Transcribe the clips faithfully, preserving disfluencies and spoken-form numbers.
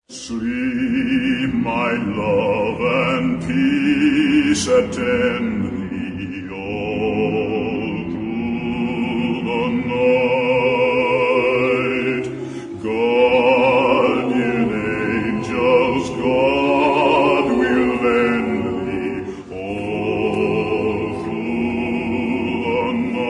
Sleep, my love, and peace attend thee all through the night. Guardian angels, God will lend thee all through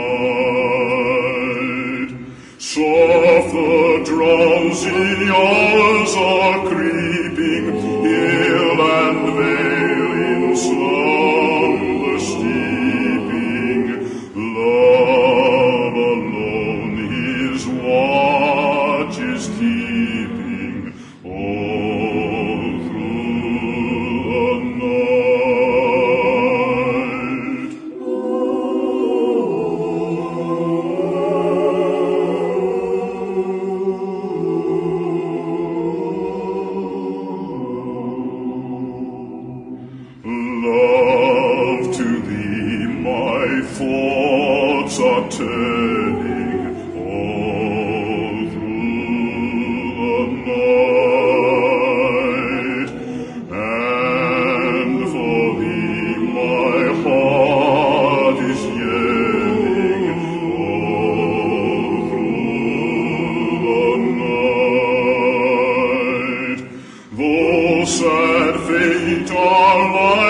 the night. Soft the drowsy hours are creeping, hill and vale in slumber steeping. Love alone his watch is keeping all through the night. Love, to thee my thoughts are turning all through the night, and for thee my heart is yearning all through the night. Though sad fate our life